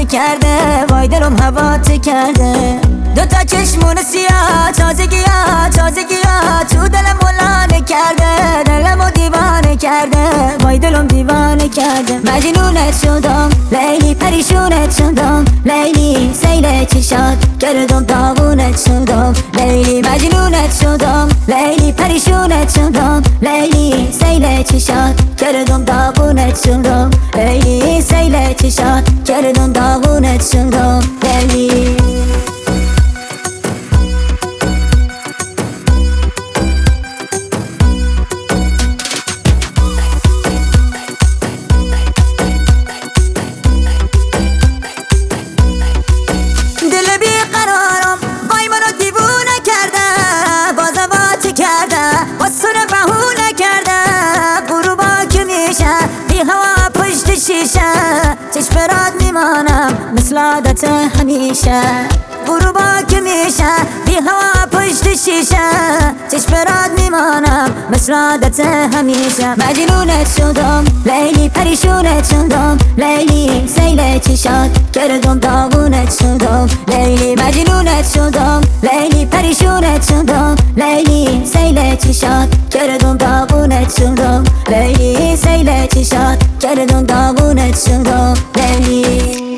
کرده، وای دلم هوات کرده. دوتا چشمون سیاه تازگیات تو دلم ملانه کرده، دلمو دیوانه کرده، وای دلم دیوانه کرده. مجنونت شدم لیلی، پریشونت شدم لیلی، سیل چشات کردم داغونت شدم لیلی. مجنونت شدم لیلی، پریشونت شدم لیلی، سیل چشات کردم داغونت شدم لیلی، سیل چشات کردم داغونت شدم لیلی. چشم برات میمانم مثل عادت همیشه، غروبا که میشه بی هوا پشت شیشه. چشم برات میمانم مثل عادت همیشه. مجنونت شدم لیلی، پریشونت شدم لیلی، سیل چشات کردم داغونت شدم لیلی. مجنونت شدم لیلی، پریشونت شدم لیلی، سیل چشات کردم داغونت شدم لیلی، سیل چشات کردم داغونت شدم لیلی.